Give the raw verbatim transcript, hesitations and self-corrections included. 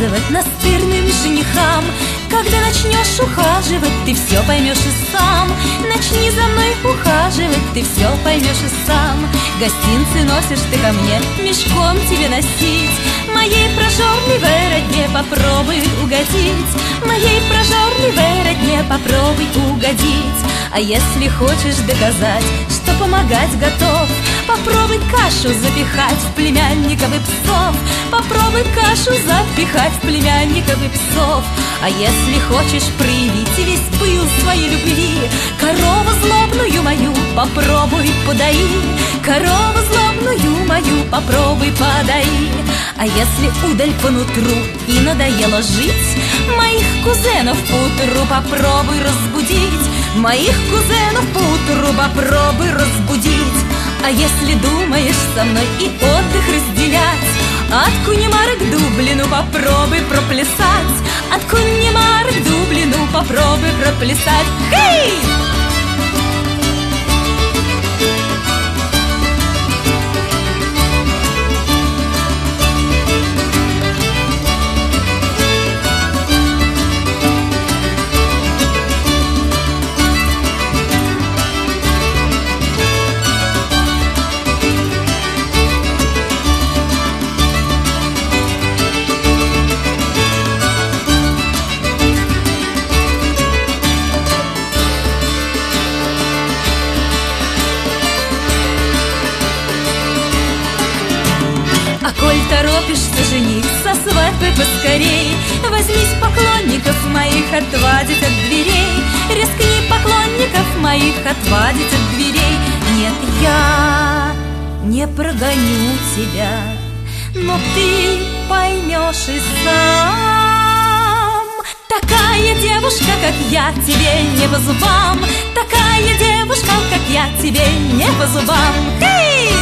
отказывать настырным женихам. Когда начнешь ухаживать, ты все поймешь и сам. Начни за мной ухаживать, ты все поймешь и сам. Гостинцы носишь ты ко мне, мешком тебе носить. Моей прожорливой родне попробуй угодить. Моей прожорливой родне попробуй угодить. А если хочешь доказать, что помогать готов, попробуй кашу запихать в племянников и псов. Попробуй кашу запихать в племянников и псов. А если хочешь проявить весь пыл своей любви, корову злобную мою попробуй подаи. Корову злобную мою попробуй подаи. А если удаль по нутру и надоело жить, моих кузенов поутру попробуй разбудить. Моих кузенов поутру попробуй разбудить. А если думаешь со мной и отдых разделять, от Кунемары к Дублину попробуй проплясать. От Кунемары к Дублину попробуй проплясать. Хей! Коль торопишься жениться, свадьбы поскорей, возьмись поклонников моих отвадить от дверей. Рискни поклонников моих отвадить от дверей. Нет, я не прогоню тебя, но ты поймешь и сам. Такая девушка, как я, тебе не по зубам. Такая девушка, как я, тебе не по зубам. Hey!